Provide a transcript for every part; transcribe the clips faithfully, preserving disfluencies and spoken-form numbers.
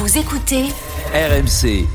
Vous écoutez R M C.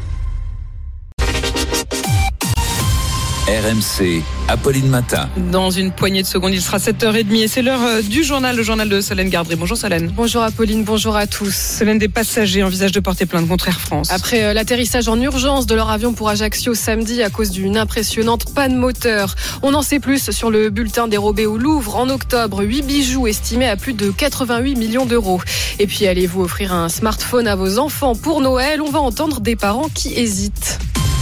R M C, Apolline Matin. Dans une poignée de secondes, il sera sept heures trente et c'est l'heure du journal, le journal de Solène Gardry. Bonjour Solène. Bonjour Apolline, bonjour à tous. Solène, des passagers envisagent de porter plainte contre Air France. Après euh, l'atterrissage en urgence de leur avion pour Ajaccio samedi à cause d'une impressionnante panne moteur. On en sait plus sur le bulletin dérobé au Louvre en octobre. huit bijoux estimés à plus de quatre-vingt-huit millions d'euros. Et puis allez-vous offrir un smartphone à vos enfants pour Noël? On va entendre des parents qui hésitent.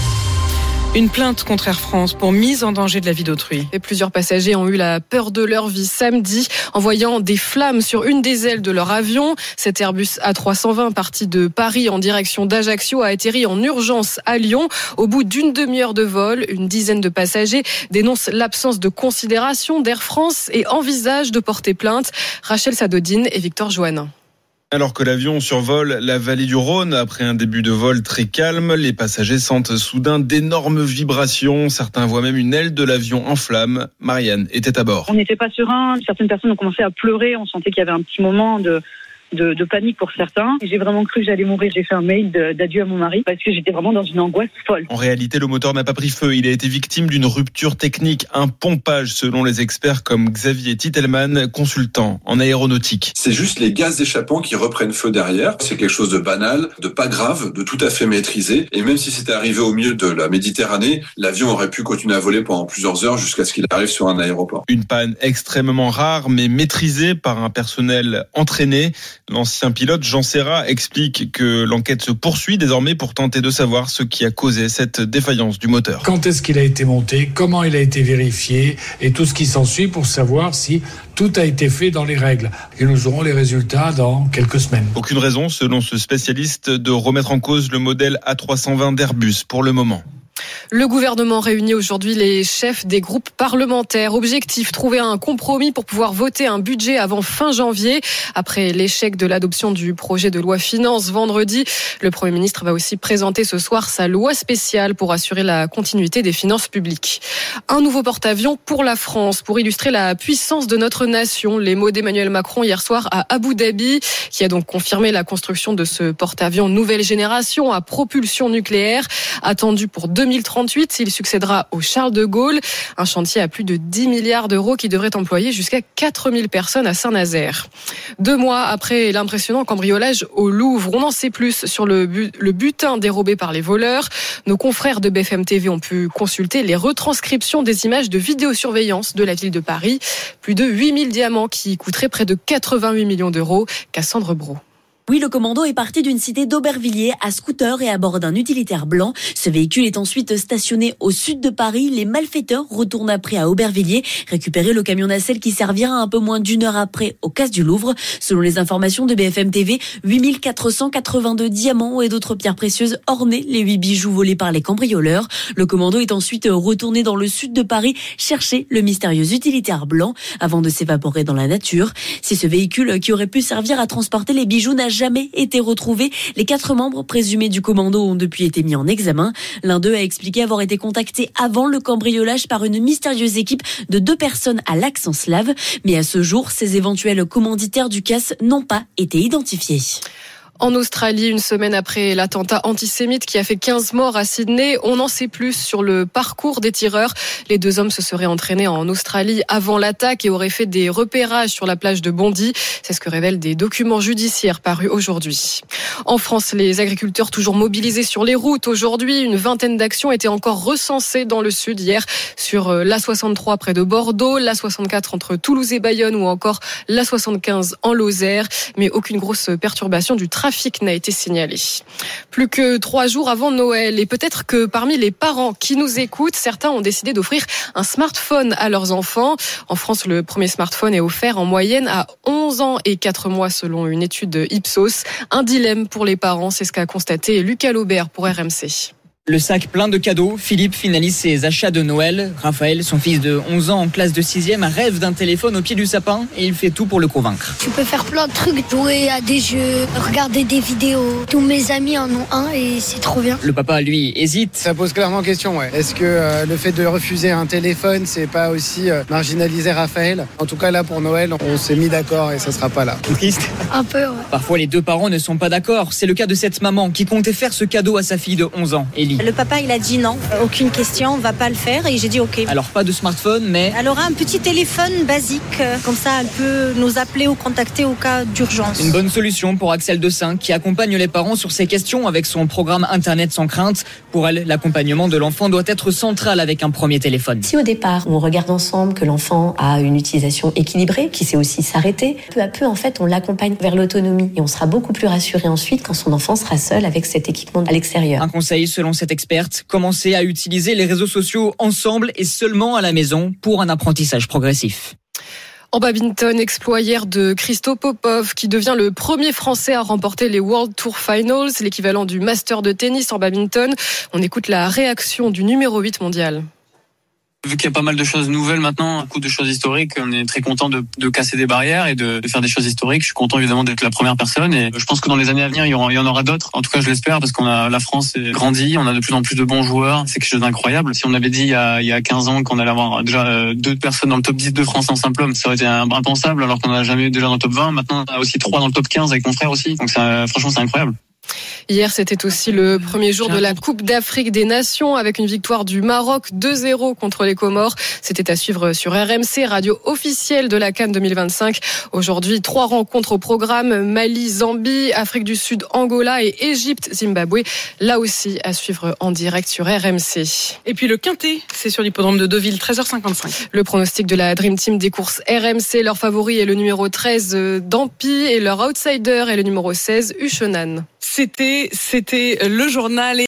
Une plainte contre Air France pour mise en danger de la vie d'autrui. Et plusieurs passagers ont eu la peur de leur vie samedi en voyant des flammes sur une des ailes de leur avion. Cet Airbus A trois cent vingt parti de Paris en direction d'Ajaccio a atterri en urgence à Lyon. Au bout d'une demi-heure de vol, une dizaine de passagers dénoncent l'absence de considération d'Air France et envisagent de porter plainte. Rachel Sadodine et Victor Joannin. Alors que l'avion survole la vallée du Rhône, après un début de vol très calme, les passagers sentent soudain d'énormes vibrations. Certains voient même une aile de l'avion en flammes. Marianne était à bord. On n'était pas serein. Certaines personnes ont commencé à pleurer. On sentait qu'il y avait un petit moment de... De, de panique pour certains. J'ai vraiment cru que j'allais mourir. J'ai fait un mail de, d'adieu à mon mari parce que j'étais vraiment dans une angoisse folle. En réalité, le moteur n'a pas pris feu. Il a été victime d'une rupture technique, un pompage selon les experts comme Xavier Titelman, consultant en aéronautique. C'est juste les gaz d'échappement qui reprennent feu derrière. C'est quelque chose de banal, de pas grave, de tout à fait maîtrisé. Et même si c'était arrivé au milieu de la Méditerranée, l'avion aurait pu continuer à voler pendant plusieurs heures jusqu'à ce qu'il arrive sur un aéroport. Une panne extrêmement rare mais maîtrisée par un personnel entraîné. L'ancien pilote Jean Serra explique que l'enquête se poursuit désormais pour tenter de savoir ce qui a causé cette défaillance du moteur. Quand est-ce qu'il a été monté, comment il a été vérifié et tout ce qui s'ensuit pour savoir si tout a été fait dans les règles. Et nous aurons les résultats dans quelques semaines. Aucune raison, selon ce spécialiste, de remettre en cause le modèle A trois cent vingt d'Airbus pour le moment. Le gouvernement réunit aujourd'hui les chefs des groupes parlementaires. Objectif, trouver un compromis pour pouvoir voter un budget avant fin janvier. Après l'échec de l'adoption du projet de loi finances vendredi, le Premier ministre va aussi présenter ce soir sa loi spéciale pour assurer la continuité des finances publiques. Un nouveau porte-avions pour la France, pour illustrer la puissance de notre nation. Les mots d'Emmanuel Macron hier soir à Abu Dhabi, qui a donc confirmé la construction de ce porte-avions nouvelle génération à propulsion nucléaire, attendu pour deux mille trente-huit. Il succédera au Charles de Gaulle, un chantier à plus de dix milliards d'euros qui devrait employer jusqu'à quatre mille personnes à Saint-Nazaire. Deux mois après l'impressionnant cambriolage au Louvre, on en sait plus sur le, but, le butin dérobé par les voleurs. Nos confrères de B F M T V ont pu consulter les retranscriptions des images de vidéosurveillance de la ville de Paris. Plus de huit mille diamants qui coûteraient près de quatre-vingt-huit millions d'euros. Cassandre Brault. Oui, le commando est parti d'une cité d'Aubervilliers à scooter et à bord d'un utilitaire blanc. Ce véhicule est ensuite stationné au sud de Paris. Les malfaiteurs retournent après à Aubervilliers récupérer le camion nacelle qui servira un peu moins d'une heure après au casse du Louvre. Selon les informations de B F M T V, huit mille quatre cent quatre-vingt-deux diamants et d'autres pierres précieuses ornaient les huit bijoux volés par les cambrioleurs. Le commando est ensuite retourné dans le sud de Paris chercher le mystérieux utilitaire blanc avant de s'évaporer dans la nature. Si ce véhicule qui aurait pu servir à transporter les bijoux n'a jamais été retrouvé. Les quatre membres présumés du commando ont depuis été mis en examen. L'un d'eux a expliqué avoir été contacté avant le cambriolage par une mystérieuse équipe de deux personnes à l'accent slave. Mais à ce jour, ces éventuels commanditaires du casse n'ont pas été identifiés. En Australie, une semaine après l'attentat antisémite qui a fait quinze morts à Sydney, on en sait plus sur le parcours des tireurs. Les deux hommes se seraient entraînés en Australie avant l'attaque et auraient fait des repérages sur la plage de Bondy. C'est ce que révèlent des documents judiciaires parus aujourd'hui. En France, les agriculteurs toujours mobilisés sur les routes. Aujourd'hui, une vingtaine d'actions étaient encore recensées dans le sud hier sur l'A soixante-trois près de Bordeaux, l'A soixante-quatre entre Toulouse et Bayonne ou encore l'A soixante-quinze en Lozère. Mais aucune grosse perturbation du trafic trafic n'a été signalé. Plus que trois jours avant Noël, et peut-être que parmi les parents qui nous écoutent, certains ont décidé d'offrir un smartphone à leurs enfants. En France, le premier smartphone est offert en moyenne à onze ans et quatre mois selon une étude Ipsos. Un dilemme pour les parents, c'est ce qu'a constaté Lucas Laubert pour R M C. Le sac plein de cadeaux, Philippe finalise ses achats de Noël. Raphaël, son fils de onze ans en classe de sixième, rêve d'un téléphone au pied du sapin et il fait tout pour le convaincre. Tu peux faire plein de trucs, jouer à des jeux, regarder des vidéos. Tous mes amis en ont un et c'est trop bien. Le papa, lui, hésite. Ça pose clairement question, ouais. Est-ce que euh, le fait de refuser un téléphone, c'est pas aussi euh, marginaliser Raphaël ? En tout cas, là, pour Noël, on s'est mis d'accord et ça sera pas là. Triste. Un peu, ouais. Parfois, les deux parents ne sont pas d'accord. C'est le cas de cette maman qui comptait faire ce cadeau à sa fille de onze ans, Ellie. Le papa, il a dit non, aucune question, on va pas le faire et j'ai dit ok. Alors pas de smartphone, mais... Elle aura un petit téléphone basique, comme ça elle peut nous appeler ou contacter au cas d'urgence. Une bonne solution pour Axel Dessin qui accompagne les parents sur ces questions avec son programme Internet sans crainte. Pour elle, l'accompagnement de l'enfant doit être central avec un premier téléphone. Si au départ, on regarde ensemble que l'enfant a une utilisation équilibrée, qui sait aussi s'arrêter, peu à peu, en fait, on l'accompagne vers l'autonomie et on sera beaucoup plus rassuré ensuite quand son enfant sera seul avec cet équipement à l'extérieur. Un conseil selon cette experte, commencer à utiliser les réseaux sociaux ensemble et seulement à la maison pour un apprentissage progressif. En badminton, exploit hier de Christo Popov qui devient le premier Français à remporter les World Tour Finals, l'équivalent du Master de tennis en badminton. On écoute la réaction du numéro huit mondial. Vu qu'il y a pas mal de choses nouvelles maintenant, beaucoup de choses historiques, on est très content de, de casser des barrières et de, de faire des choses historiques. Je suis content évidemment d'être la première personne et je pense que dans les années à venir, il y, aura, il y en aura d'autres. En tout cas, je l'espère parce qu'on a la France est grandie, on a de plus en plus de bons joueurs. C'est quelque chose d'incroyable. Si on avait dit il y a, il y a quinze ans qu'on allait avoir déjà deux personnes dans le top dix de France en simple homme, ça aurait été impensable alors qu'on en a jamais eu déjà dans le top vingt. Maintenant, on a aussi trois dans le top quinze avec mon frère aussi. Donc c'est, franchement, c'est incroyable. Hier, c'était aussi le premier jour de la Coupe d'Afrique des Nations avec une victoire du Maroc deux zéro contre les Comores. C'était à suivre sur R M C, radio officielle de la CAN deux mille vingt-cinq. Aujourd'hui, trois rencontres au programme. Mali, Zambie, Afrique du Sud, Angola et Égypte, Zimbabwe. Là aussi, à suivre en direct sur R M C. Et puis le Quintet, c'est sur l'hippodrome de Deauville, treize heures cinquante-cinq. Le pronostic de la Dream Team des courses R M C. Leur favori est le numéro treize, Dampi, et leur outsider est le numéro seize, Uchenan. C'était, c'était le journal.